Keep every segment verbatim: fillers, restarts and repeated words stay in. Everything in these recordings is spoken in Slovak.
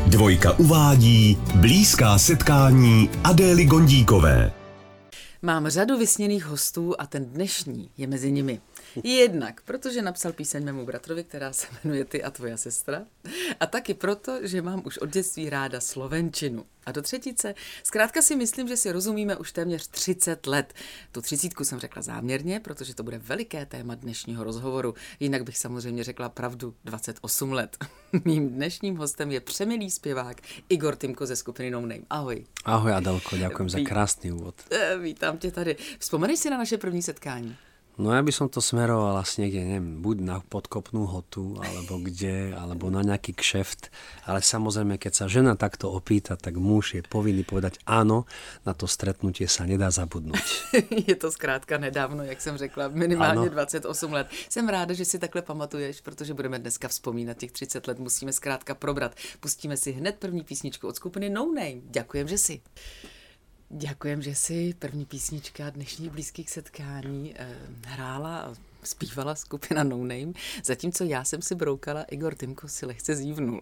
Dvojka uvádí blízká setkání Adély Gondíkové. Mám řadu vysněných hostů a ten dnešní je mezi nimi. Jednak, protože napsal píseň mému bratrovi, která se jmenuje Ty a tvoja sestra. A taky proto, že mám už od dětství ráda slovenčinu. A do třetice, zkrátka si myslím, že si rozumíme už téměř třicet let. Tu třicítku jsem řekla záměrně, protože to bude veliké téma dnešního rozhovoru. Jinak bych samozřejmě řekla pravdu dvacet osm let. Mým dnešním hostem je přemilý zpěvák Igor Timko ze skupiny No Name. Ahoj. Ahoj Adelko, ďakujem za krásny úvod. Vítám tě tady. Vzpomeneš si na naše první setkání? No ja by som to smeroval asi niekde, neviem, buď na podkopnú hotu, alebo kde, alebo na nejaký kšeft. Ale samozrejme, keď sa žena takto opýta, tak muž je povinný povedať áno, na to stretnutie sa nedá zabudnúť. Je to zkrátka nedávno, jak jsem řekla, minimálně ano. dvacet osm let. Jsem ráda, že si takhle pamatuješ, protože budeme dneska vzpomínat těch třicet let, musíme zkrátka probrat. Pustíme si hned první písničku od skupiny No Name. Ďakujem, že si. Ďakujem, že si první písnička dnešních blízkých setkání eh, hrála a zpívala skupina No Name, zatímco já jsem si broukala, Igor Timko si lehce zívnul.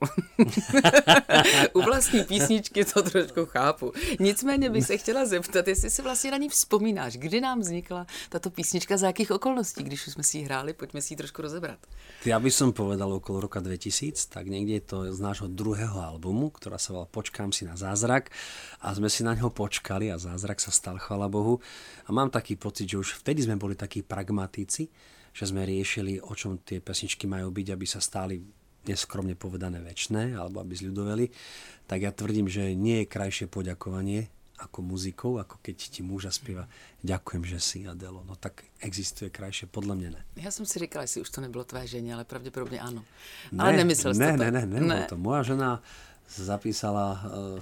U vlastní písničky to trošku chápu. Nicméně bych se chtěla zeptat, jestli si vlastně na ní vzpomínáš, kdy nám vznikla tato písnička, za jakých okolností, když už jsme si ji hráli, pojďme si ji trošku rozebrat. Ja by som povedal okolo roka dvetisíc, tak niekde je to z nášho druhého albumu, ktorá sa volá Počkám si na zázrak a sme si na ňo počkali a zázrak sa stal, chvála Bohu. A mám taký pocit, že už vtedy sme boli takí pragmatici, že sme riešili, o čom tie pesničky majú byť, aby sa stáli neskromne povedané večné, alebo aby zľudoveli. Tak ja tvrdím, že nie je krajšie poďakovanie ako muzikou, ako keď ti muža spieva ďakujem, že si, Adelo. No tak existuje krajšie, podľa mňa ne. Já jsem si říkala, jestli už to nebylo tvé ženě, ale pravděpodobně ano. Ne, ale nemyslel jsi ne, to ne, tak. ne, ne, ne, to moja žena zapísala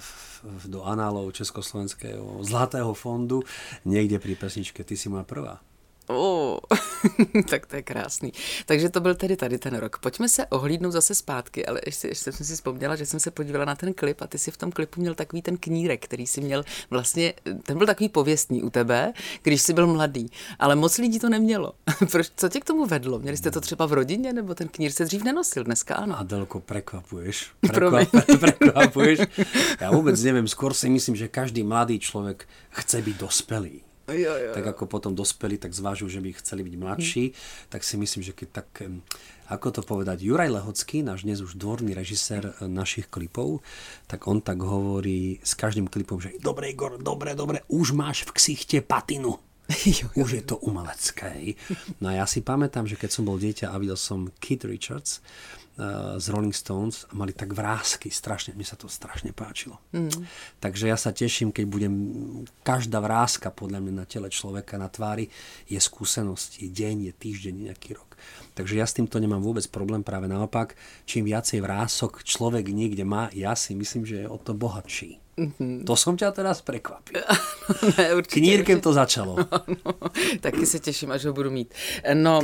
do análov Československého zlatého fondu niekde pri pesničke Ty si moja prvá. Oh, tak to je krásný. Takže to byl tedy tady ten rok. Pojďme se ohlídnout zase zpátky, ale ještě, ještě jsem si vzpomněla, že jsem se podívala na ten klip a ty si v tom klipu měl takový ten knírek, který si měl vlastně, ten byl takový pověstný u tebe, když jsi byl mladý, ale moc lidí to nemělo. Proč, co tě k tomu vedlo? Měli jste to třeba v rodině, nebo ten knír se dřív nenosil, dneska ano? Adelko, prekvapuješ. Prekvap, prekvapuješ. Ja vôbec neviem, skôr si myslím, že každý mladý človek chce byť dospelý. Jo, jo, jo. Tak ako potom dospeli, tak zvážujú, že by chceli byť mladší, hmm. tak si myslím, že keď tak, ako to povedať, Juraj Lehocký, náš dnes už dvorný režisér našich klipov, tak on tak hovorí s každým klipom, že dobre Igor, dobre, dobre, už máš v ksichte patinu. Jo, jo. Už je to umelecké. No a ja si pamätám, že keď som bol dieťa a videl som Keith Richards uh, z Rolling Stones a mali tak vrásky, strašne, mne sa to strašne páčilo. Mm. Takže ja sa teším, keď budem, každá vrázka podľa mňa na tele človeka, na tvári je skúsenosť, je deň, je týždeň, nejaký rok. Takže ja s týmto nemám vôbec problém, práve naopak, čím viacej vrások človek niekde má, ja si myslím, že je o to bohatší. Mm-hmm. To som ťa teraz prekvapil. Ne, určitě, Knírkem určitě. to začalo. No, taky se těším, až ho budu mít. No,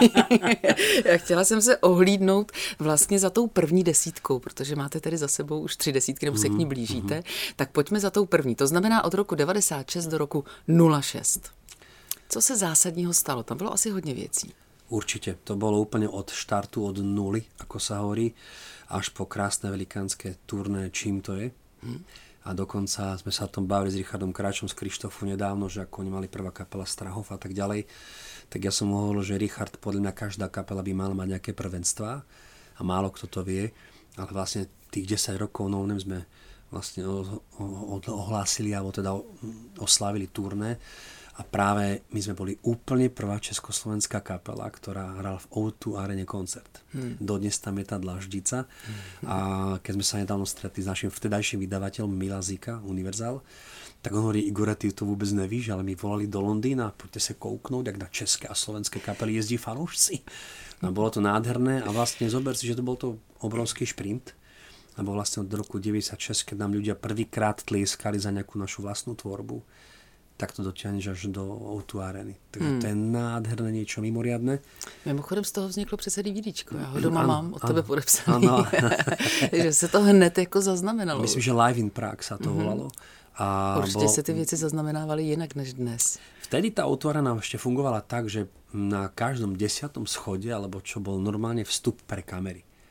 já chtěla jsem se ohlídnout vlastně za tou první desítkou, protože máte tady za sebou už tři desítky, nebo se k ní blížíte. Mm-hmm. Tak pojďme za tou první. To znamená od roku devadesát šest do roku nula šest. Co se zásadního stalo? Tam bylo asi hodně věcí. Určite. To bolo úplne od štartu, od nuly, ako sa hovorí, až po krásne velikánske turné Čím to je. Hmm. A dokonca sme sa o tom bavili s Richardom Kráčom z Krištofu nedávno, že ako oni mali prvá kapela Strahov a tak ďalej. Tak ja som hovoril, že Richard, podľa mňa každá kapela by mala mať nejaké prvenstvá a málo kto to vie, ale vlastne tých desať rokov No Name sme vlastne ohlásili alebo teda oslávili turné. A práve my sme boli úplne prvá československá kapela, ktorá hrala v ó dva Arene koncert. Hmm. Dodnes tam je tá dlaždica. Hmm. A keď sme sa nedávno stretli s našim vtedajším vydavateľom Mila Zika, Univerzál, tak on hovorí, Igor, ty to vôbec nevíš, ale my volali do Londýna, poďte sa kouknúť, jak na české a slovenské kapely jezdí fanúšci. No, bolo to nádherné a vlastne zober si, že to bol to obrovský šprint. Lebo vlastne od roku deväťdesiatšesť, keď nám ľudia prvýkrát tlieskali za nejakú našu vlastnú tvorbu, tak to dotiahneš až do ó dva Areny. Takže hmm. to je nádherné, niečo mimoriadne. Mimochodem z toho vzniklo přece DVDčko. Já ho doma ano, mám od ano, tebe podepsaný. Ano. Že se to hned jako zaznamenalo. Myslím, že Live in Prague sa to mm-hmm. volalo. A určite bolo... sa tie veci zaznamenávali inak než dnes. Vtedy tá ó dva Arena ešte fungovala tak, že na každom desiatom schode, alebo čo bol normálne vstup pre kamery.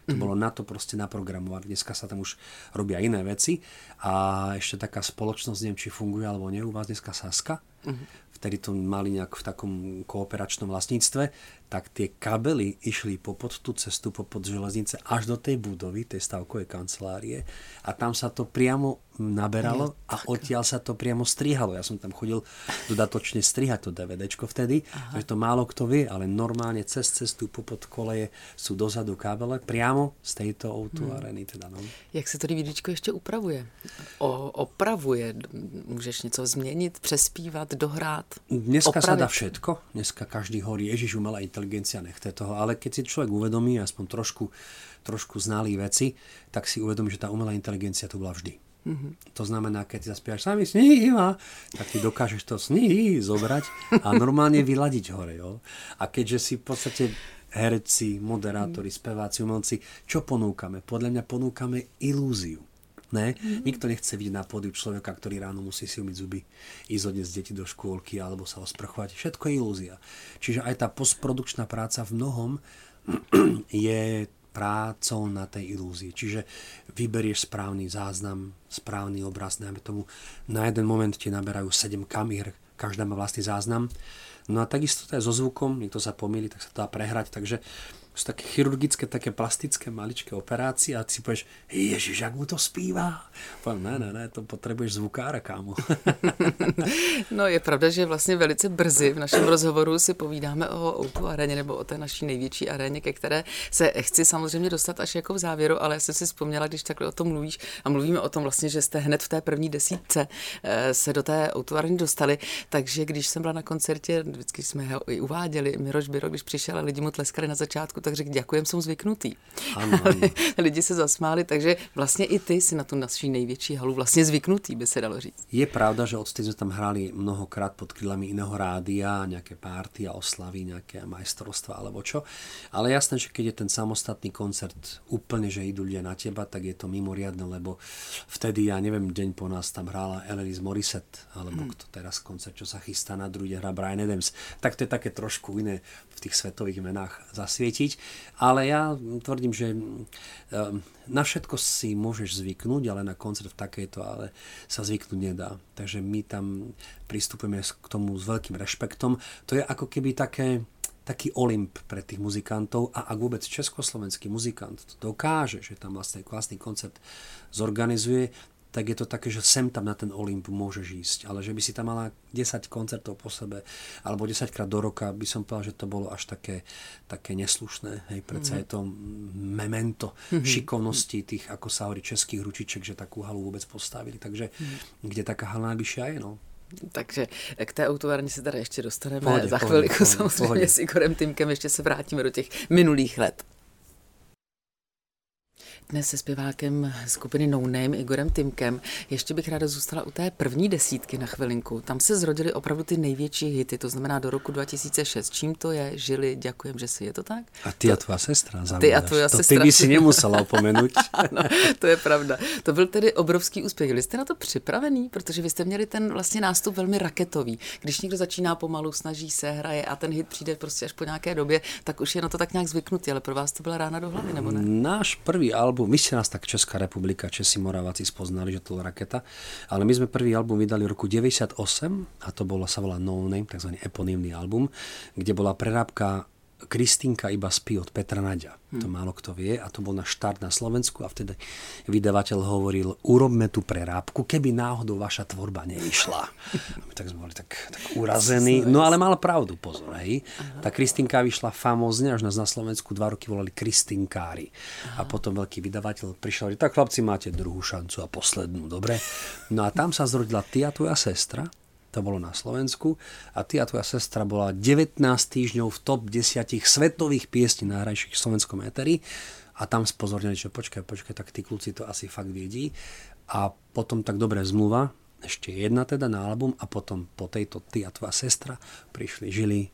To mm. bolo na to proste naprogramované. Dneska sa tam už robia iné veci a ešte taká spoločnosť, neviem, či funguje alebo nie, u vás dneska Saska, mm. vtedy to mali nejak v takom kooperačnom vlastníctve, tak tie kabely išli popod tú cestu, popod železnice až do tej budovy, tej stavkovej kancelárie a tam sa to priamo naberalo a odtiaľ sa to priamo strihalo. Ja som tam chodil dodatočne strihať to DVDčko vtedy, Aha. že to málo kto vie, ale normálne cez cestu popod koleje sú dozadu kábele priamo z tejto ó dva hmm. areny. Teda, no. Jak se to DVDčko ještě upravuje? O, opravuje? Můžeš něco změnit, přespívat, dohrát? Dneska opravit? Sa dá všetko. Dneska každý hovorí, ježiš, umelá inteligencia, nechte toho. Ale keď si človek uvedomí, aspoň trošku, trošku znalý veci, tak si uvedomí, že tá umelá inteligencia tu bola vždy. Mm-hmm. To znamená, keď ty zaspievaš sami sníva, tak ty dokážeš to sní zobrať a normálne vyladiť hore. Jo? A keďže si v podstate herci, moderátori, speváci, umelci, čo ponúkame? Podľa mňa ponúkame ilúziu. Ne? Mm-hmm. Nikto nechce vidieť na pódiu človeka, ktorý ráno musí si umyť zuby, ísť odniesť deti do škôlky alebo sa osprchovať. Všetko je ilúzia. Čiže aj tá postprodukčná práca v mnohom je prácou na tej ilúzii. Čiže vyberieš správny záznam, správny obraz, najmä tomu na jeden moment ti naberajú sedem kamier, každá má vlastný záznam. No a takisto to je so zvukom, niekto sa pomýli, tak sa to dá prehrať, takže sú také chirurgické, také plastické, maličké operácie a si povieš, ježiš, jak mu to zpívá? Poviem, ne, ne, ne, to potrebuješ zvukára, kámo. No je pravda, že vlastně velice brzy v našem rozhovoru si povídáme o ó dva aréně nebo o té naší největší aréně, ke které se chci samozřejmě dostat až jako v závěru, ale já jsem si vzpomněla, když takhle o tom mluvíš a mluvíme o tom vlastně, že jste hned v té první desítce se do té ó dva arény dostali, takže když jsem byla na koncertě, vždycky jsme ho i uváděli, Miroš Biro, když přišel a lidi mu tleskali na začátku, tak řekl, děkujem, jsem zvyknutý. Ano, ano. Lidi se zasmáli, takže vlastně i ty si na tu naší největší halu vlastně zvyknutý, by se dalo říct. Je pravda, že odtedy sme tam hrali mnohokrát pod krídlami iného rádia, nejaké párty a oslavy, nejaké majstrovstvá alebo čo. Ale jasné, že keď je ten samostatný koncert úplne, že idú ľudia na teba, tak je to mimoriadne, lebo vtedy, ja neviem, deň po nás tam hrála Alanis Morissette, alebo hmm. kto teraz koncert, čo sa chystá na druhý deň, hrá Bryan Adams. Tak to je také trošku iné v tých svetových menách zasvietiť. Ale ja tvrdím, že na všetko si môžeš zvyknúť, ale na koncert v takejto ale sa zvyknúť nedá. Takže my tam pristupujeme k tomu s veľkým rešpektom. To je ako keby také, taký Olymp pre tých muzikantov a ak vôbec československý muzikant to dokáže, že tam vlastne vlastný koncert zorganizuje, tak je to také, že sem tam na ten Olymp môžeš ísť. Ale že by si tam mala desať koncertov po sebe, alebo desaťkrát do roka, by som povedal, že to bolo až také, také neslušné. Hej, predsa mm. je to memento mm-hmm. šikovnosti tých, ako sa hovorí, českých ručiček, že takú halu vôbec postavili. Takže mm. kde taká hala najvyššia je, no. Takže k té autovárně se tady ještě dostaneme pohodě, za chvilku. Pohodě, samozřejmě pohodě. s Igorem Tymkem ještě se vrátíme do těch minulých let. Dnes se zpěvákem skupiny No Name Igorem Tymkem. Ještě bych ráda zůstala u té první desítky na chvilinku. Tam se zrodily opravdu ty největší hity, to znamená do roku dva tisíce šest. Čím to je? Žili, ďakujem, že si je to tak? A ty to... a tvoja sestra. Ty a tvoja to sestra. Ty by si nemusela opomenúť. Ano, to je pravda. To byl tedy obrovský úspěch. Byli jste na to připravený? Protože vy jste měli ten vlastně nástup velmi raketový. Když někdo začíná pomalu, snaží se, hraje a ten hit přijde prostě až po nějaké době, tak už je na to tak nějak zvyknutý, ale pro vás to byla rána do hlavy, nebo ne? Náš prvý album, my ste nás tak Česká republika, Česi, Moraváci spoznali, že to bola Raketa, ale my sme prvý album vydali v roku deväťdesiatosem a to bolo, sa volá No Name, takzvaný eponymný album, kde bola prerábka Kristýnka iba spí od Petra Naďa. Hmm. To málo kto vie a to bol na štart na Slovensku a vtedy vydavateľ hovoril, urobme tú prerábku, keby náhodou vaša tvorba nevyšla. A my tak sme boli tak, tak urazení. No ale mal pravdu, pozor. Hej. Tá Kristýnka vyšla famózne, až nás na Slovensku dva roky volali Kristýnkári. A potom veľký vydavateľ prišiel, tak chlapci, máte druhú šancu a poslednú, dobre? No a tam sa zrodila Ty a tvoja sestra. To bolo na Slovensku a Ty a tvoja sestra bola devätnásť týždňov v top desať svetových piesní nahrajších v slovenskom éteri a tam spozornili, že počkaj, počkaj, tak tí kluci to asi fakt viedí a potom tak dobré zmluva, ešte jedna teda na album a potom po tejto Ty a tvoja sestra prišli, žili,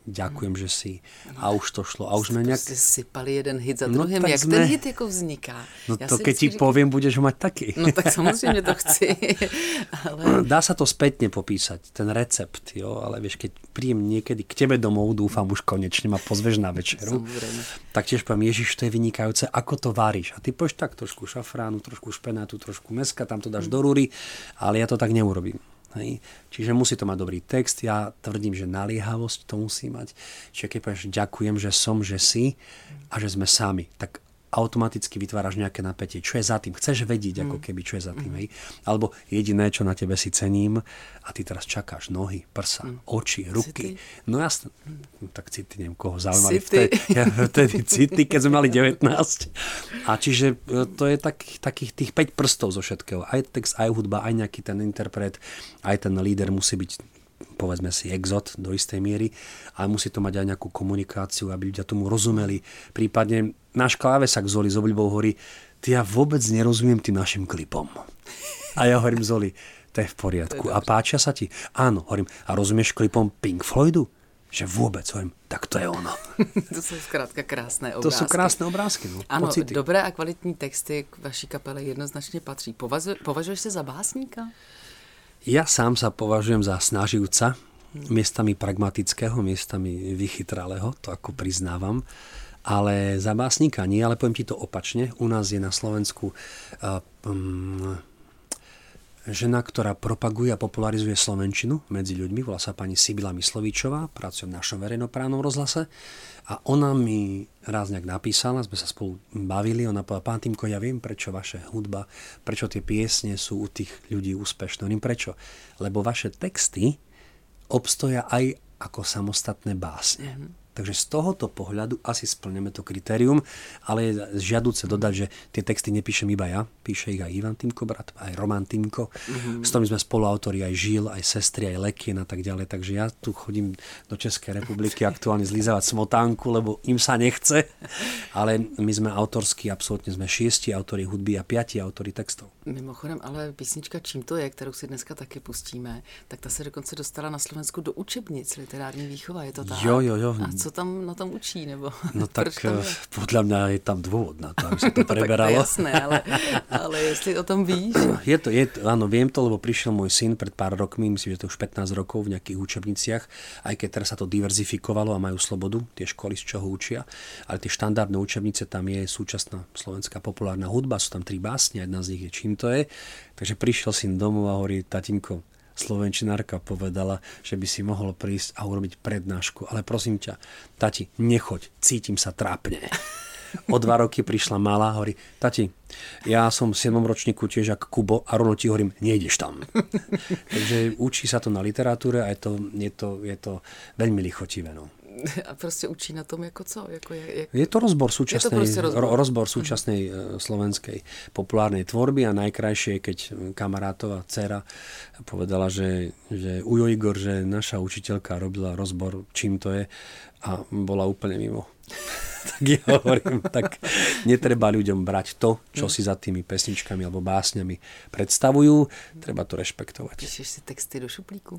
ďakujem, že si. A už to šlo. A už sme nejak... Prostě sypali jeden hit za No, druhým. tak Jak sme- ten hit jako vzniká? No Já to si keď ti vždycky říkám- poviem, budeš ho mať taký. No tak samozřejmě to chci. Ale Dá sa to spätne popísať, ten recept, jo, ale vieš, keď príjem niekedy k tebe domov, dúfam už konečne ma pozveš na večeru, Samozrejme. tak tiež poviem, Ježiš, to je vynikajúce, ako to varíš. A ty povieš tak, trošku šafránu, trošku špenátu, trošku mäska, tam to dáš do rúry, ale ja to tak neurobím. Hej. Čiže musí to mať dobrý text, ja tvrdím, že naliehavosť to musí mať. Čiže keď povieš, ďakujem, že som, že si a že sme sami, tak automaticky vytváraš nejaké napätie. Čo je za tým? Chceš vedieť, ako keby, čo je za tým. Hej? Alebo jediné, čo na tebe si cením, a ty teraz čakáš nohy, prsa, oči, ruky. No jasne, tak city, neviem, koho zaujímali City. vtedy, ja, vtedy city, keď sme mali devätnásť. A čiže e, to je tak, takých tých päť prstov zo všetkého. Aj text, aj hudba, aj nejaký ten interpret, aj ten líder musí byť, povedzme si, exot do istej miery, ale musí to mať aj nejakú komunikáciu, aby ľudia tomu rozumeli. Prípadne náš klávesák Zoli z obľubou hovorí, ty ja vôbec nerozumiem tým našim klipom. A ja hovorím Zoli, to je v poriadku. A páčia sa ti? Áno, hovorím, a rozumieš klipom Pink Floydu? Že vôbec, hovorím, tak to je ono. to jsou zkrátka krásné To obrázky. sú krásne obrázky, no, Ano, pocity. dobré a kvalitní texty k vaší kapele jednoznačně patří. Považuješ, považuješ se za básníka? Ja sám sa považujem za snaživca, miestami pragmatického, miestami vychytralého, to ako priznávam, ale za básnika nie, ale poviem ti to opačne. U nás je na Slovensku uh, um, žena, ktorá propaguje a popularizuje slovenčinu medzi ľuďmi, volá sa pani Sibila Myslovičová, pracuje v našom verejnoprávnom rozhlase a ona mi raz nejak napísala, sme sa spolu bavili, ona povedala, pán Týmko, ja viem, prečo vaše hudba, prečo tie piesne sú u tých ľudí úspešné. Hovorím, prečo? Lebo vaše texty obstoja aj ako samostatné básne. Takže z tohoto pohľadu asi splňame to kritérium, ale je žiaduce dodať, že tie texty nepíšem iba ja, píše ich aj Ivan Týmko, brat, aj Roman Týmko, mm-hmm. s ktorými sme spoluautori, aj Žil, aj sestry, aj Lekien a tak ďalej. Takže ja tu chodím do Českej republiky aktuálne zlízavať smotánku, lebo im sa nechce, ale my sme autorskí, absolútne sme šiesti autori hudby a piati autori textov. Mimochodem, ale písnička Čím to je, kterou si dneska taky pustíme, tak ta se dokonce dostala na Slovensku do učebnic literární výchova, je to tak? Jo, jo, jo. A co tam na tom učí, nebo? No tak Proč tam je? podľa mňa je tam dôvod na to, aby sa to No, tak to je preberalo. jasné, ale, ale jestli o tom víš. Je to, je to, áno, viem to, lebo prišiel môj syn pred pár rokmi, myslím, že to už pätnásť rokov v nejakých učebniciach, aj keď teraz sa to diverzifikovalo a majú slobodu, tie školy z čoho učia, ale tie štandardné učebnice, tam je súčasná slovenská populárna hudba, sú tam tri básne, jedna z nich je Čím to je. Takže prišiel syn domov a hovorí, tatinko, slovenčinárka povedala, že by si mohol prísť a urobiť prednášku, ale prosím ťa, tati, nechoď, cítim sa trápne. O dva roky prišla malá a hovorí, tati, ja som v siedmom ročníku tiež ako Kubo a rovno ti hovorím, nejdeš tam. Takže učí sa to na literatúre a je to, je to, je to veľmi lichotivé. No. A prostě učí na tom jako co? Jako je, je... Je to rozbor súčasnej, Je to proste rozbor. ro- rozbor súčasnej uh, slovenskej populárnej tvorby a najkrajšie, keď kamarátová dcera povedala, že, že Ujo Igor, že naša učiteľka robila rozbor, Čím to je, a bola úplne mimo. Tak ja hovorím, tak netreba ľuďom brať to, čo si za tými pesničkami alebo básňami predstavujú, treba to rešpektovať. Píšeš si texty do šuplíku?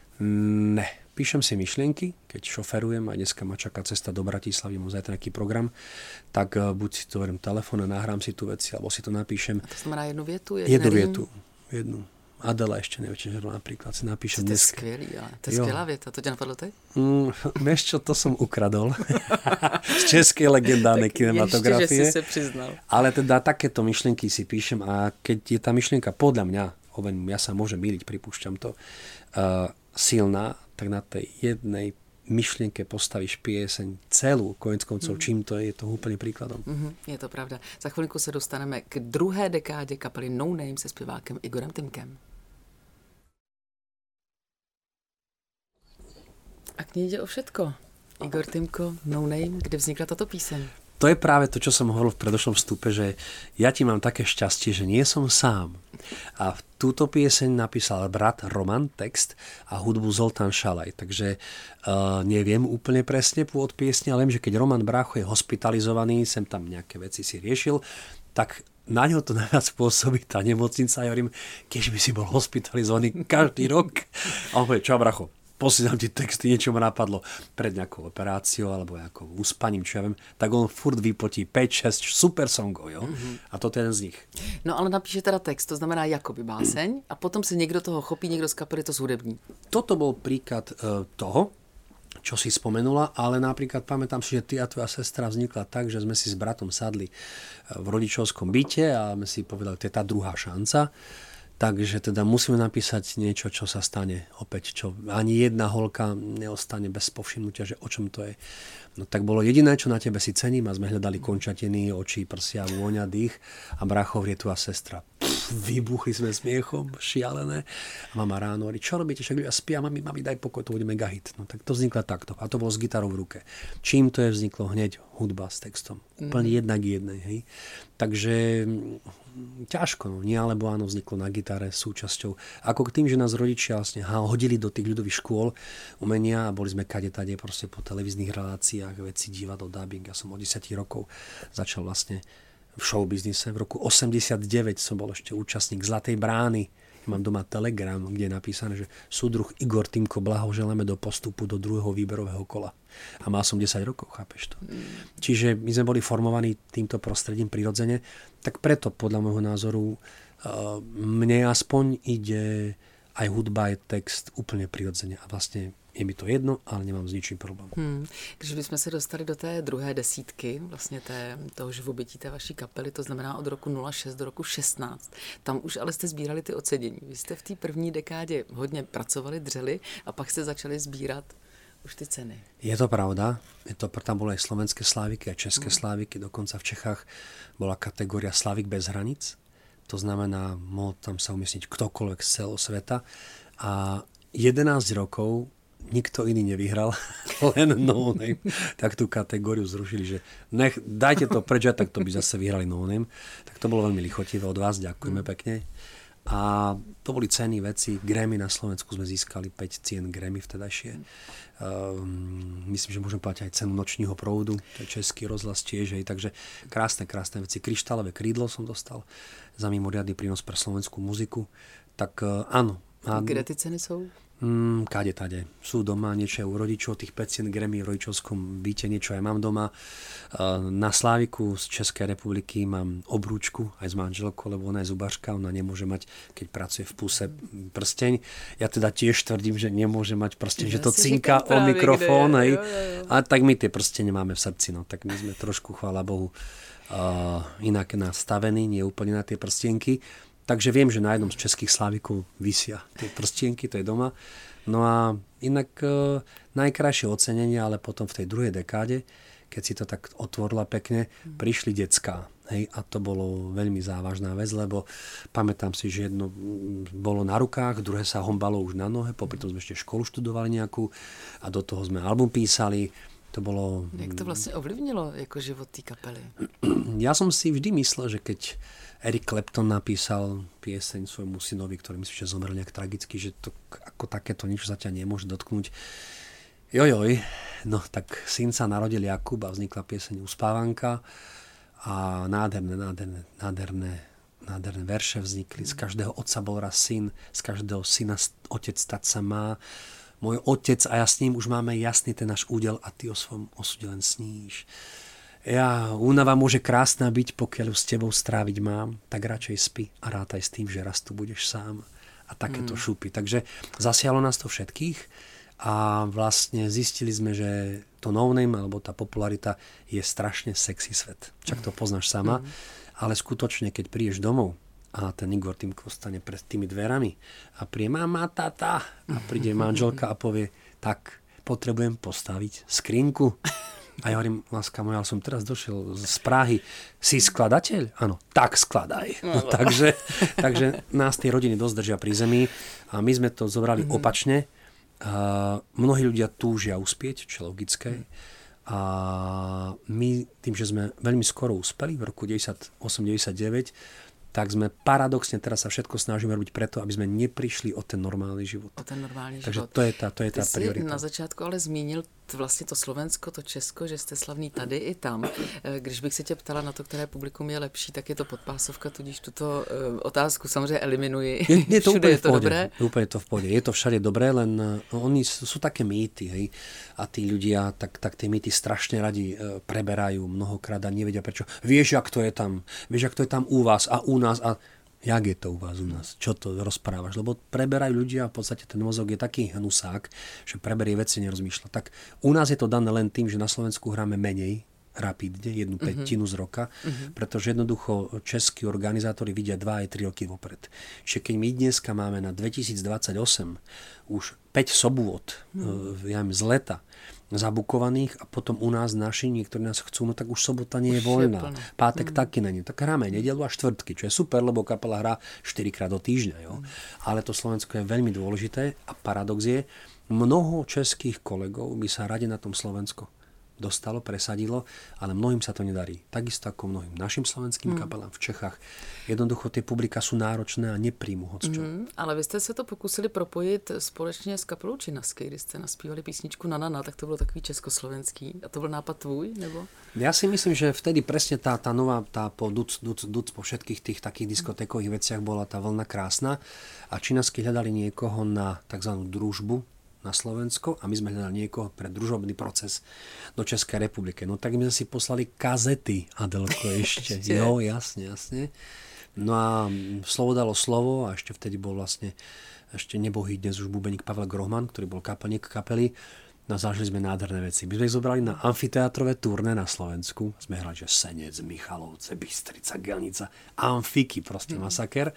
Ne, píšem si myšlienky, keď šoferujem a dneska ma čaká cesta do Bratislavy, mám zajtra nejaký program, tak buď si to verím telefón a nahrám si tú veci, alebo si to napíšem. A to znamená jednu větu? Jednu vietu, jednu. Adela ešte nevečer, napríklad si napíšem to je dneska. skvělý, ale to je Jo. skvělá věta. To tě napadlo teď? Mm, vieš čo, to som ukradol z českej legendárnej kinematografie. Ještě, že si se přiznal. Ale teda takéto myšlienky si píšem a keď je tá myšlienka podľa mňa, hovorím, ja sa môžem myliť, pripúšťam to, uh, silná, tak na tej jednej myšlienke postavíš pieseň celú, konec koncov, mm. Čím to je, je to úplne príkladom. Mm-hmm, je to pravda. Za chvilinku se dostaneme k druhé dekádě kapely No Name se zpěvákem Igorem Tymkem. A k ní jde o všetko. Igor Tymko, No Name, kde vznikla tato píseň? To je práve to, čo som hovoril v predošlom vstupe, že ja ti mám také šťastie, že nie som sám. A túto pieseň napísal brat Roman, text, a hudbu Zoltán Šalaj. Takže uh, neviem úplne presne pôvod piesne, ale viem, že keď Roman Brácho je hospitalizovaný, sem tam nejaké veci si riešil, tak na ňo to najviac pôsobí tá nemocnica. Ja hovorím, keď by si bol hospitalizovaný každý rok. A on povie, čau Bracho, posielam ti texty, niečo ma napadlo pred nejakou operáciou alebo nejakou uspaním, čo ja viem, tak on furt vypotí päť šesť super songov, jo? Mm-hmm. A toto je jeden z nich. No ale napíše teda text, to znamená jakoby báseň a potom si někdo toho chopí, někdo z kapely to zhudební. Toto bol príklad uh, toho, čo si spomenula, ale napríklad pamätám si, že ty a tvoja sestra vznikla tak, že sme si s bratom sadli v rodičovskom byte a sme si povedali, to je tá druhá šanca. Takže teda musíme napísať niečo, čo sa stane opäť, čo ani jedna holka neostane bez povšimnutia, že o čom to je. No tak bolo jediné, čo na tebe si cením a sme hľadali končatiny, oči, prsia, vôňa, dých a bráchov je tvoja sestra. Pff, vybuchli sme smiechom, šialené. A mama ráno hovorí, čo robíte, však ľudia spia, mami, mami, daj pokoj, to bude mega hit. No tak to vzniklo takto a to bolo s gitarou v ruke. Čím to je, vzniklo hneď hudba s textom. Úplne mm. jednak jednej, hej. Takže ťažko, no. Nie alebo áno, vzniklo na gitare súčasťou. Ako k tým, že nás rodičia vlastne hodili do tých ľudových škôl umenia a boli sme kade tade proste po televíznych reláciách, veci, divadlo, dubbing. Ja som od desať rokov začal vlastne v showbiznise. V roku osemdesiatdeväť som bol ešte účastník Zlatej brány. Ja mám doma telegram, kde je napísané, že súdruh Igor Týmko, blahoželáme do postupu do druhého výberového kola. A mal som desať rokov, chápeš to? Mm. Čiže my sme boli formovaní týmto prostredím prirodzene, tak preto podľa môjho názoru uh, mne aspoň ide aj hudba, aj text úplne prirodzene a vlastne je mi to jedno, ale nemám s ničím problém. Hmm. Když bychom se dostali do té druhé desítky, vlastně té, toho živobytí té vaší kapely, to znamená od roku nula šest do roku šestnáct, tam už ale jste sbírali ty ocenění. Vy jste v té první dekádě hodně pracovali, dřeli a pak jste začali sbírat už ty ceny. Je to pravda. Je to, tam boli aj slovenské sláviky a české hmm. sláviky. Dokonca v Čechách bola kategória Slávik bez hranic. To znamená, mohol tam sa umiestniť ktokoľvek z celého sveta. A jedenásť rokov nikto iný nevyhral, len No Name. Tak tú kategóriu zrušili, že nech, dajte to preč, tak to by zase vyhrali No Name. Tak to bolo veľmi lichotivé od vás, ďakujeme mm. pekne. A to boli ceny veci. Grammy na Slovensku sme získali päť cien Grammy vtedajšie. Mm. Um, myslím, že môžeme povedať aj cenu Nočního proudu, to je český rozhlas tiež, takže krásne, krásne veci. Kryštálové krídlo som dostal za mimoriadny prínos pre slovenskú muziku. Tak uh, áno. A kde ty ceny sú? Mm, kade tade. Sú doma, niečo aj u rodičov, tých päť cien Grammy v rodičovskom byte, niečo aj mám doma. Na Sláviku z Českej republiky mám obrúčku aj s manželkou, lebo ona je zubařka, ona nemôže mať, keď pracuje v puse, prsteň. Ja teda tiež tvrdím, že nemôže mať prsteň, ja že to cinká o mikrofón. Kde, jo, jo, jo. A tak my tie prstene máme v srdci. No. Tak my sme trošku, chvála Bohu, uh, inak nastavení, nie úplne na tie prstenky. Takže viem, že na jednom z českých slávikov visia tie prstienky, to je doma. No a inak e, najkrajšie ocenenie, ale potom v tej druhej dekáde, keď si to tak otvorila pekne, prišli decká. Hej, a to bolo veľmi závažná vec, lebo pamätám si, že jedno bolo na rukách, druhé sa hombalo už na nohe, popri tom sme ešte školu študovali nejakú a do toho sme album písali. To bolo... Jak to vlastne ovlivnilo ako život tej kapely? Ja som si vždy myslel, že keď Eric Clapton napísal pieseň svojmu synovi, ktorý myslím, že zomrel nejak tragicky, že to ako takéto nič sa ťa nemôže dotknúť. Jojoj, no tak syn sa narodil Jakub a vznikla pieseň Uspávanka a nádherné, nádherné, nádherné, nádherné verše vznikli. Z každého otca bol raz syn, z každého syna otec stať sa má. Môj otec a ja s ním už máme jasný ten náš údel a ty o svojom osude len sníš. Ja, únava môže krásna byť, pokiaľ s tebou stráviť mám, tak radšej spí a rátaj s tým, že raz tu budeš sám. A takéto mm. šupy. Takže zasiahlo nás to všetkých a vlastne zistili sme, že to No Name, alebo tá popularita je strašne sexy svet. Čak to poznáš sama, mm. ale skutočne, keď prídeš domov a ten Igor Týmko stane pred tými dverami a príde mama, tata a príde manželka a povie, tak potrebujem postaviť skrinku. A ja hovorím, láska moja, ale som teraz došiel z Prahy. Si skladateľ? Áno, tak skladaj. No, takže, takže nás tie rodiny dosť držia pri zemi a my sme to zobrali mm-hmm. opačne. A mnohí ľudia túžia uspieť, čo je logické. A my tým, že sme veľmi skoro uspeli v roku deväťdesiatosem deväťdesiatdeväť, tak sme paradoxne teraz sa všetko snažíme robiť preto, aby sme neprišli o ten normálny život. O ten normálny Takže život. to je tá, to je tá Ty priorita. si na začátku ale zmínil vlastně to Slovensko, to Česko, že jste slavný tady i tam. Když bych se tě ptala na to, které publikum je lepší, tak je to podpásovka, tudíž tuto otázku samozřejmě eliminuji. Je, je to všude je to dobré. Úplne to v pohode. Je to všade dobré, len oni sú také mýty, hej. A tí ľudia tak, tak tie mýty strašne radi preberajú mnohokrát a nevedia prečo. Vieš, jak to je tam? Vieš, jak to je tam u vás a u nás a jak je to u vás, u nás? Čo to rozprávaš? Lebo preberajú ľudia a v podstate ten mozog je taký hnusák, že preberie veci, nerozmýšľa. Tak u nás je to dané len tým, že na Slovensku hráme menej, rapidne, jednu uh-huh. pätinu z roka, uh-huh. pretože jednoducho českí organizátori vidia dva aj tri roky vopred. Čiže keď my dneska máme na dvetisícdvadsaťosem už päť sobôt uh-huh. ja z leta zabukovaných a potom u nás naši, niektorí nás chcú, no tak už sobota nie je už voľná. Je Pátek mm. taky není. Tak hráme nedelu a štvrtky, čo je super, lebo kapela hrá štyrikrát do týždňa. Jo? Mm. Ale to Slovensko je veľmi dôležité a paradox je, mnoho českých kolegov by sa radi na tom Slovensko dostalo, presadilo, ale mnohým sa to nedarí. Takisto ako mnohým našim slovenským mm. kapelám v Čechách. Jednoducho tie publika sú náročné a nepríjmu hocčo. Mm, ale vy jste se to pokusili propojit společně s kapelou Činaskej, když jste naspívali písničku Na Nana, tak to bylo takový československý. A to byl nápad tvůj, nebo? Ja si myslím, že vtedy presne tá, tá nová, tá po duc, duc, duc, po všetkých tých takých diskotékových veciach bola tá vlna krásna a Činaskej hľadali niekoho na takzvanú družbu na Slovensko a my sme hľadali niekoho pre družobný proces do Českej republiky. No tak my sme si poslali kazety, Adelko, ešte. Jo, jasne, jasne. No a slovo dalo slovo a ešte vtedy bol vlastne ešte nebohý dnes už bubeník Pavel Grohman, ktorý bol kapelník kapely. No zažili sme nádherné veci. My sme ich zobrali na amfiteátrové turné na Slovensku. Sme hrali, že Senec, Michalovce, Bystrica, Gelnica, amfiky, proste masaker.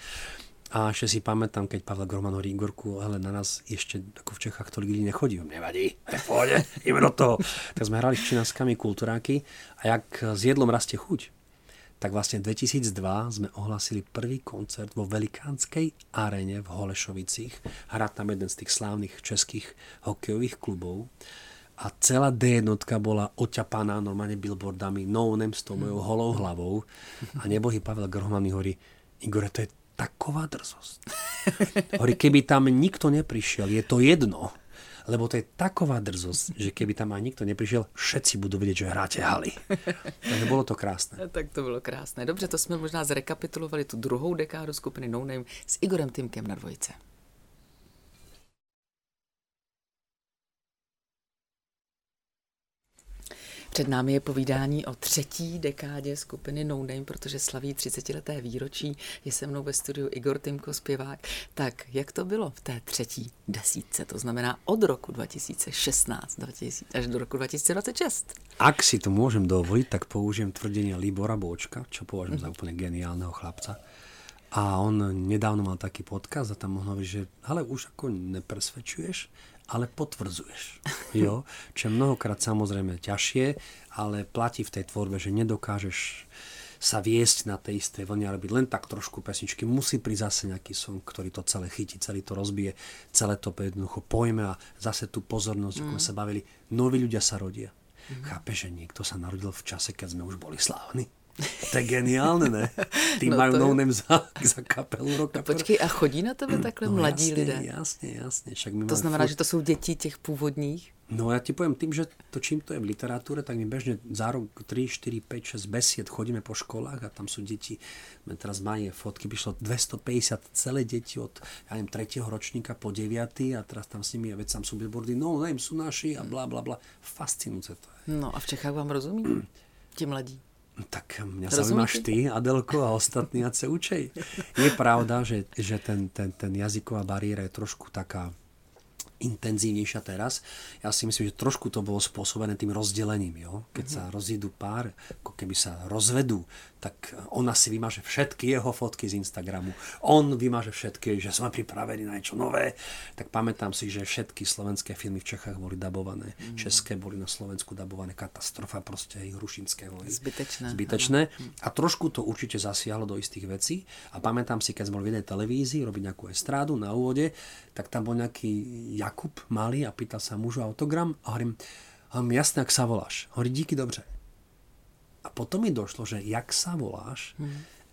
A ešte si pamätám, keď Pavel Grohman hovorí Igorku, ale na nás ešte ako v Čechách toľko ľudí nechodí. Nevadí, je v pohode, ideme do toho. Tak sme hrali s Činaskami kulturáky a jak s jedlom rastie chuť, tak vlastne dvetisícdva sme ohlasili prvý koncert vo velikánskej aréne v Holešovicích. Hrá tam jeden z tých slávnych českých hokejových klubov. A celá dé jednotka bola oťapaná normálne billboardami, no name s tou mojou holou hlavou. A nebohý Pavel Grohman mi hovorí, Igore, to je taková drzosť. Hovorí, keby tam nikto neprišiel, je to jedno, lebo to je taková drzosť, že keby tam aj nikto neprišiel, všetci budú vedieť, že hráte haly. Takže bolo to krásne. Tak to bylo krásné. Dobře, to jsme možná zrekapitulovali tu druhou dekádu skupiny No Name s Igorem Tymkem na dvojce. Před námi je povídání o třetí dekádě skupiny No Name, protože slaví třicetileté výročí. Je se mnou ve studiu Igor Tymko, zpěvák. Tak, jak to bylo v té třetí desítce? To znamená od roku dva tisíce šestnáct až do roku dva tisíce dvacet šest. Ak si to môžem dovoliť, tak použijem tvrdenie Libora Bóčka, čo považujem za úplne geniálneho chlapca. A on nedávno mal taký podcast a tam on hovorí, že ale už ako nepresvedčuješ, ale potvrdzuješ. Jo? Čo je mnohokrát samozrejme ťažšie, ale platí v tej tvorbe, že nedokážeš sa viesť na tej istej vlne a robiť len tak trošku pesničky. Musí prísť zase nejaký song, ktorý to celé chytí, celý to rozbije, celé to jednoducho pojme a zase tú pozornosť, ako mm. sa bavili. Noví ľudia sa rodia. Mm. Chápeš, že niekto sa narodil v čase, keď sme už boli slávni? To je geniálne, ne? Tí no majú No Name za, za kapelu roka. No počkej, a chodí na tebe takhle no, mladí jasne, lidé? Jasne, jasne. Však my to znamená, furt... že to sú deti těch původních? No ja ti poviem tým, že to čím to je v literatúre, tak my bežne za rok tri, štyri, päť, šesť besied chodíme po školách a tam sú deti, teraz majú fotky, prišlo dvestopäťdesiat celé deti od, ja neviem, tretieho ročníka po deviaty a teraz tam s nimi, veď tam sú billboardy, no neviem, sú naši a bla bla bla. Fascinujúce to je. No a v Čechách vám rozumí? Ti mladí? Tak mňa zaujímaš ty, Adelko, a ostatní a se učej. Je pravda, že, že ten, ten, ten jazyková bariéra je trošku taká intenzívnejšia teraz. Ja si myslím, že trošku to bolo spôsobené tým rozdelením. Jo? Keď mm-hmm. sa rozídu pár, ako keby sa rozvedú, tak ona si vymaže všetky jeho fotky z Instagramu. On vymaže všetky, že sme pripravení na niečo nové. Tak pamätám si, že všetky slovenské filmy v Čechách boli dabované. Mm-hmm. České boli na Slovensku dabované. Katastrofa proste ich Hrušinského. Zbytečné. Zbytečné. A trošku to určite zasiahlo do istých vecí. A pamätám si, keď sme boli v jednej televízii robiť nejakú estrádu na úvode, tak tam bol nejaký Jakub malý a pýtal sa mužu autogram a hovorím, jasne, ak sa voláš. Hovorí, díky, dobře. A potom mi došlo, že jak sa voláš, hmm.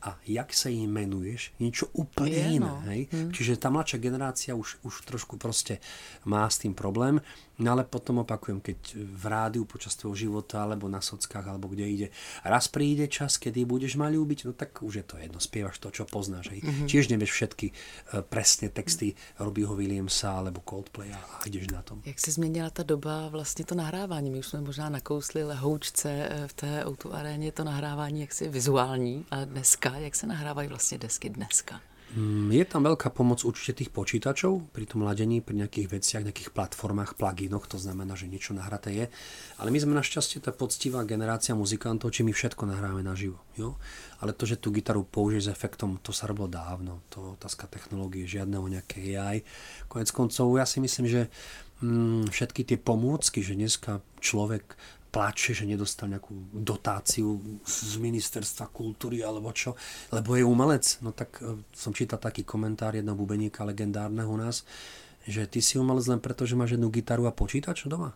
a jak sa im menuješ, niečo úplne je, iné. No. Hej? Hmm. Čiže tá mladšia generácia už, už trošku proste má s tým problém, no ale potom opakujem, keď v rádiu počas tvojho života, alebo na sockách, alebo kde ide, raz príde čas, kedy budeš ma ľúbiť, no tak už je to jedno, spievaš to, čo poznáš. Hej? Mm-hmm. Tiež nevieš všetky uh, presne texty Robbieho Williamsa alebo Coldplaya a ideš na tom. Jak se změnila ta doba, vlastně to nahrávání? My už jsme možná nakousli lehoučce v té ó dva aréně, to nahrávání jaksi vizuální, a dneska, jak se nahrávají vlastně desky dneska? Je tam veľká pomoc určite tých počítačov pri tom ladení, pri nejakých veciach, nejakých platformách, pluginoch, to znamená, že niečo nahraté je. Ale my sme našťastie tá poctivá generácia muzikantov, či my všetko nahráme naživo. Jo? Ale to, že tú gitaru použiješ s efektom, to sa robilo dávno. To otázka technológie, žiadneho nejaké á í. Konec koncov, ja si myslím, že mm, všetky tie pomôcky, že dneska človek pláče, že nedostal nejakú dotáciu z ministerstva kultúry alebo čo, lebo je umelec. No tak som čítal taký komentár jedného bubeníka legendárneho u nás, že ty si umelec len preto, že máš jednu gitaru a počítač doma.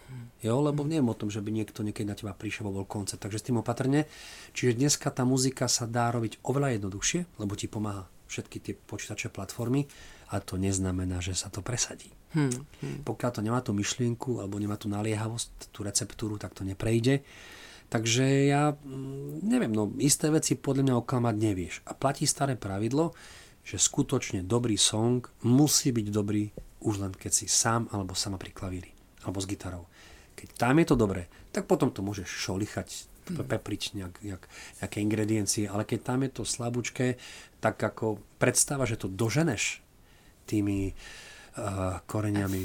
Jo, lebo neviem o tom, že by niekto niekedy na teba prišiel, bol koncert, takže s tým opatrne. Čiže dneska tá muzika sa dá robiť oveľa jednoduchšie, lebo ti pomáha všetky tie počítače platformy, a to neznamená, že sa to presadí. Hmm, hmm. Pokiaľ to nemá tú myšlienku alebo nemá tú naliehavosť, tú receptúru, tak to neprejde. Takže ja neviem, no isté veci podľa mňa oklamať nevieš. A platí staré pravidlo, že skutočne dobrý song musí byť dobrý už len keď si sám alebo sama pri klavíri alebo s gitarou. Keď tam je to dobré, tak potom to môžeš šolichať, pepriť nejak, nejak, nejaké ingrediencie, ale keď tam je to slabúčké, tak ako predstava, že to doženeš tými uh, koreňami,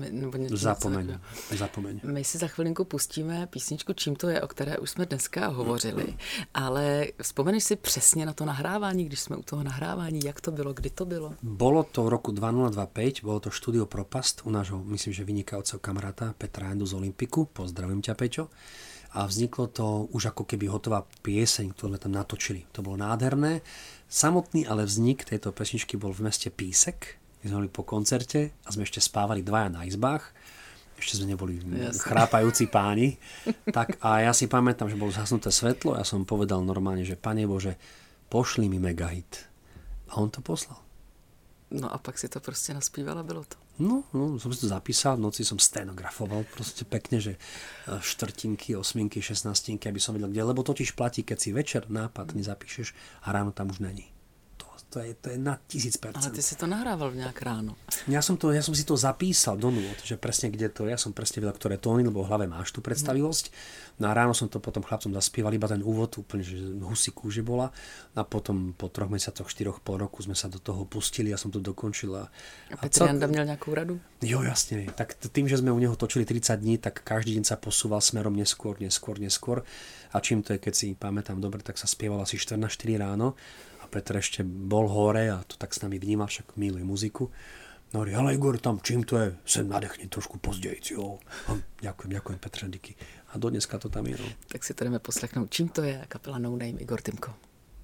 zapomeň, zapomeň. My si za chvilinku pustíme písničku Čím to je, o které už jsme dneska hovořili, ale vzpomeneš si přesně na to nahrávání, když jsme u toho nahrávání, jak to bylo, kdy to bylo? Bolo to v roku dvetisícdvadsaťpäť, bolo to štúdio Propast u nášho, myslím, že vynikajúceho kamaráta Petra Jandu z Olympiku, pozdravím ťa, Peťo. A vzniklo to už ako keby hotová pieseň, ktorú sme tam natočili. To bolo nádherné. Samotný ale vznik tejto pesničky bol v meste Písek. My sme boli po koncerte a sme ešte spávali dvaja na izbách. Ešte sme neboli Jasne. chrápajúci páni. Tak a ja si pamätám, že bolo zhasnuté svetlo. Ja som povedal normálne, že Pane Bože, pošli mi megahit. A on to poslal. No a pak si to prostě naspíval a bylo to. No, no, som si to zapísal, v noci som stenografoval proste pekne, že štvrtinky, osminky, šestnástinky, aby som vedel kde, lebo totiž platí, keď si večer nápad nezapíšeš a ráno tam už není. To, to, je, to je na tisíc percent. Ale ty si to nahrával nejak ráno. Ja som, to, ja som si to zapísal do nôd, že presne kde to, ja som presne vedel, ktoré tóny, lebo v hlave máš tú predstavivosť. No a ráno som to potom chlapcom zaspieval, iba ten úvod úplne, že husí kúže bola. A potom po troch mesiacoch, štyroch, pol roku sme sa do toho pustili, ja som to dokončil. A, a Petr Janda měl nejakú radu? Jo, jasne. Tak tým, že sme u neho točili tridsať dní, tak každý deň sa posúval smerom neskôr, neskôr, neskôr. A čím to je, keď si pamätám dobre, tak sa spieval asi štyri na štyri ráno. A Petr ešte bol hore a to tak s nami vnímal, však miluje muziku. No hovorí, ale Igor, tam čím to je, sem nadechni trošku pozdejc, jo. A ďakujem, ďakujem Petre, díky. A do dneska to tam je, no. Tak si to jdeme poslechnout. Čím to je? Kapela No Name, Igor Timko.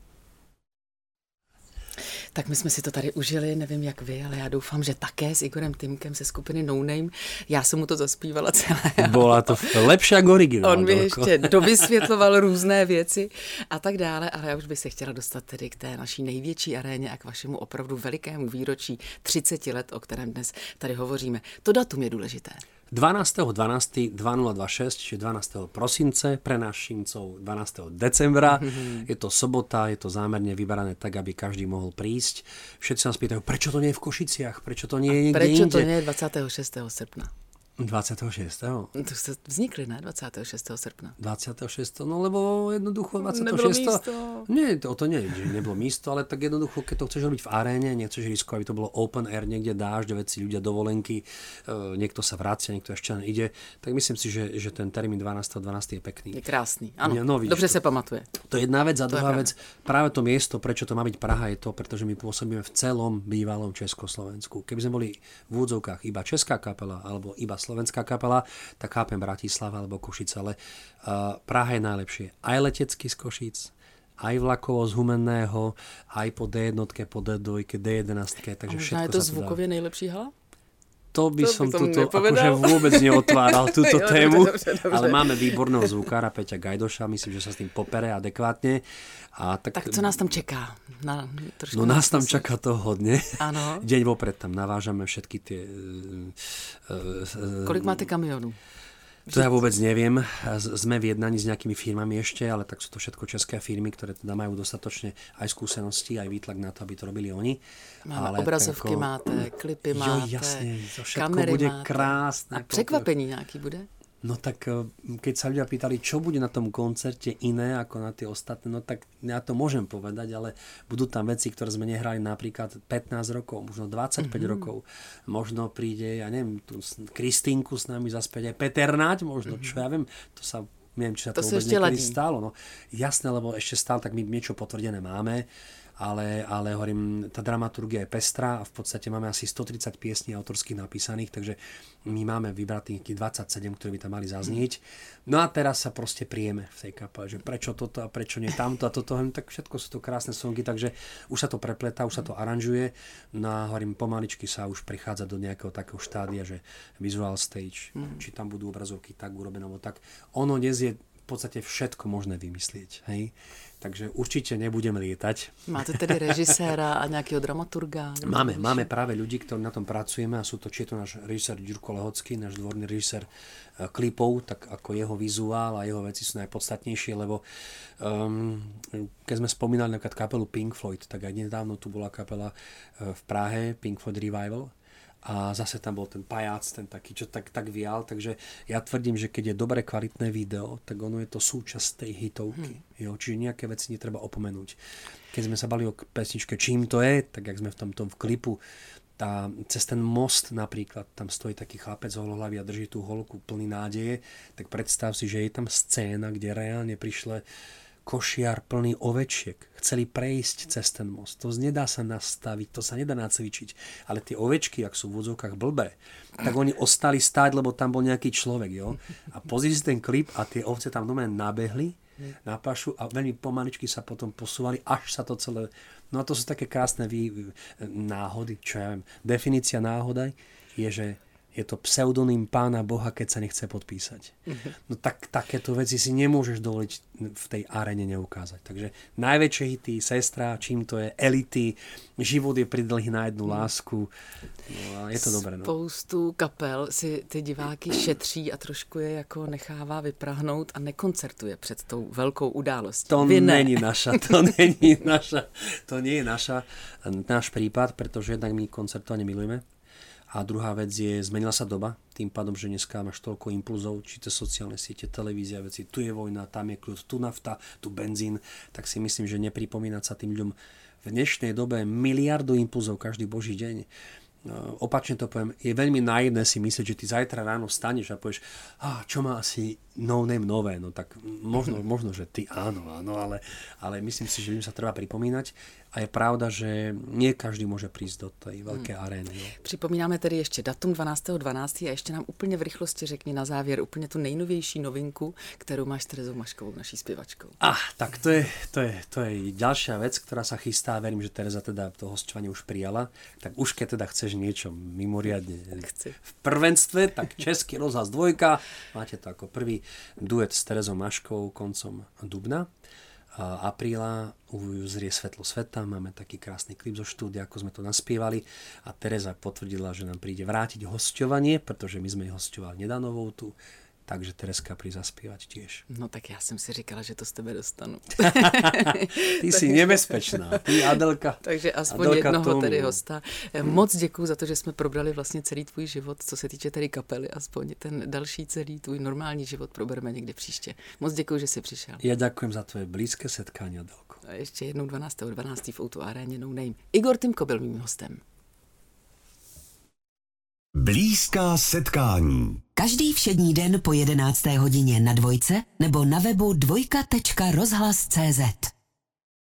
Tak my jsme si to tady užili, nevím jak vy, ale já doufám, že také s Igorem Timkem ze skupiny No Name. Já jsem mu to zaspívala celé. Bola to lepší jak originál. On mi ještě dovysvětloval různé věci a tak dále, ale já už bych se chtěla dostat tedy k té naší největší aréně a k vašemu opravdu velikému výročí třicet let, o kterém dnes tady hovoříme. To datum je důležité. dvanásteho dvanásteho dvetisícdvadsaťšesť, čiže dvanásteho prosince, pre našimcov dvanásteho decembra. Mm-hmm. Je to sobota, je to zámerne vyberané tak, aby každý mohol prísť. Všetci sa nás pýtajú, prečo to nie je v Košiciach, prečo to nie je niekde prečo inde. Prečo to nie je dvadsiateho šiesteho srpna? dvadsiateho šiesteho To ste vznikli, ne? dvadsiateho šiesteho srpna. dvadsiateho šiesteho No lebo jednoducho dvadsiateho šiesteho Nebolo místo. Nie, to, to nie, že nebolo místo, ale tak jednoducho, keď to chceš robiť v aréne, nechceš riskovať, aby to bolo open air, niekde dáš, veci, ľudia dovolenky, niekto sa vracia, niekto ešte len ide, tak myslím si, že, že ten termín dvanásteho decembra je pekný. Je krásny, áno, no, dobře sa pamatuje. To je jedna vec a druhá vec, práve to miesto, prečo to má byť Praha, je to, pretože my pôsobíme v celom bývalom Československu. Keby sme boli v úvodzovkách iba česká kapela alebo iba slovenská kapela, tak chápem Bratislava alebo Košice, ale uh, Praha je najlepšie. Aj letecky z Košíc, aj vlakovo z Humenného, aj po dé jedna, po dé dva, dé jedenásť, takže všetko je to sa zvukově nejlepší hala? to by to som by som túto nepovedal. akože vôbec neotváral túto Jo, tému, dobře, dobře, dobře. ale máme výborného zvukára Peťa Gajdoša, myslím, že sa s tým popere adekvátne. A tak, Tak co nás tam čeká? Na, no nás tam čaká to hodne. Ano. Deň vopred tam navážame všetky tie... Uh, uh, Kolik máte kamionů? To ja vôbec neviem. Sme v jednaní s nejakými firmami ešte, ale tak sú to všetko české firmy, ktoré teda majú dostatočne aj skúsenosti, aj výtlak na to, aby to robili oni. Máme ale obrazovky ako... máte, klipy jo, máte, jasne, to všetko kamery bude máte. krásne. A překvapení nějaký bude? No tak keď sa ľudia pýtali, čo bude na tom koncerte iné ako na tie ostatné, no tak ja to môžem povedať, ale budú tam veci, ktoré sme nehrali napríklad pätnásť rokov, možno dvadsaťpäť mm-hmm. rokov. Možno príde, ja neviem, tu Kristínku s nami zaspieť aj Peter Naď, možno, mm-hmm. čo ja viem, to sa, neviem, či sa to, to vôbec niekedy ladí. stalo. No, jasné, lebo ešte stále tak my niečo potvrdené máme, ale, ale hovorím, tá dramaturgia je pestrá a v podstate máme asi stotridsať piesní autorských napísaných, takže my máme vybratých dvadsaťsedem, ktoré by tam mali zaznieť. No a teraz sa proste prijeme v tej kapele, že prečo toto a prečo nie tamto a toto, tak všetko sú to krásne songy, takže už sa to prepletá, už sa to aranžuje. No a hovorím, pomaličky sa už prichádza do nejakého takého štádia, že visual stage, mm. či tam budú obrazovky tak urobené, alebo tak. Ono dnes je v podstate všetko možné vymyslieť, hej. Takže určite nebudem lietať. Máte tedy režiséra a nejakého dramaturga? Máme, máme práve ľudí, ktorí na tom pracujeme a sú to, či je to náš režisér Ďurko Lehocký, náš dvorný režisér klipov, tak ako jeho vizuál a jeho veci sú najpodstatnejšie, lebo um, keď sme spomínali napríklad kapelu Pink Floyd, tak aj nedávno tu bola kapela v Prahe, Pink Floyd Revival, a zase tam bol ten pajac, ten taký, čo tak, tak vial, takže ja tvrdím, že keď je dobre kvalitné video, tak ono je to súčasť tej hitovky, hmm. jo? Čiže nejaké veci netreba opomenúť. Keď sme sa bali o pesničke Čím to je, tak jak sme v tom, tom v klipu, tá, cez ten most napríklad, tam stojí taký chlapec holohlavý a drží tú holku plný nádeje, tak predstav si, že je tam scéna, kde reálne prišle košiar plný ovečiek. Chceli prejsť cez ten most. To nedá sa nastaviť, to sa nedá nacvičiť. Ale tie ovečky, ak sú v odzovkách blbé, tak oni ostali stáť, lebo tam bol nejaký človek. Jo? A pozri si ten klip a tie ovce tam doma nabehli na pašu a veľmi pomaličky sa potom posúvali, až sa to celé... No a to sú také krásne vý... náhody, čo ja viem. Definícia náhoda je, že je to pseudonym Pána Boha, keď sa nechce podpísať. No tak takéto veci si nemôžeš dovoliť v tej aréne neukázať. Takže najväčšie hity, Sestra, Čím to je, Elity, Život je pridlhý na jednu lásku. No a je to dobré. No. Spoustu kapel si ty diváky šetří a trošku je jako nechává vyprahnout a nekoncertuje před tou velkou událostí. To Vy ne. není naša, to není naša, to nie je naša, náš prípad, pretože jednak my koncertovanie milujeme. A druhá vec je, zmenila sa doba, tým pádom, že dneska máš toľko impulzov, či to sociálne siete, televízia, veci, tu je vojna, tam je kľud, tu nafta, tu benzín, tak si myslím, že nepripomínať sa tým ľuďom v dnešnej dobe miliardu impulzov každý boží deň. Opačne to poviem, je veľmi naivné si myslieť, že ty zajtra ráno vstaneš a povieš, ah, čo má asi no name nové, no tak možno, možno že ty áno, áno, ale, ale myslím si, že ľuďom sa treba pripomínať a je pravda, že nie každý môže prísť do tej veľké hmm. arény. No. Připomínáme tedy ještě datum dvanáctého dvanáctého a ještě nám úplně v rychlosti řekni na závěr úplně tu nejnovější novinku, kterou máš s Terezou Maškovou, naší zpěvačkou. Ah, tak to je, to je, to je ďalšia vec, ktorá sa chystá, verím, že Tereza teda to hosťovanie už prijala, tak už keď teda chceš niečo mimoriadne Chci. v prvenstve, tak Český rozhlas dvojka, máte to ako prvý duet s Terezou Maškovou koncom dubna. A apríla uzrie Svetlo sveta, máme taký krásny klip zo štúdia, ako sme to naspievali a Tereza potvrdila, že nám príde vrátiť hosťovanie, pretože my sme jej hosťovali nedanovou tu, takže Terezka príde zaspievať tiež. No tak já jsem si říkala, že to z tebe dostanu. Ty jsi nebezpečná, ty Adelka. Takže aspoň Adelka jednoho tomu. tedy hosta. Moc děkuju za to, že jsme probrali vlastně celý tvůj život, co se týče tedy kapely, aspoň ten další celý tvůj normální život probereme někde příště. Moc děkuju, že jsi přišel. Ja ďakujem za tvoje blízke setkanie, Adelko. A ještě jednou dvanáctého dvanáctého v Outu Aréně No Name. Igor Tymko byl mým hostem. Blízká setkání. Každý všední den po jedenácté hodině na Dvojce nebo na webu dvojka tečka rozhlas tečka cé zet.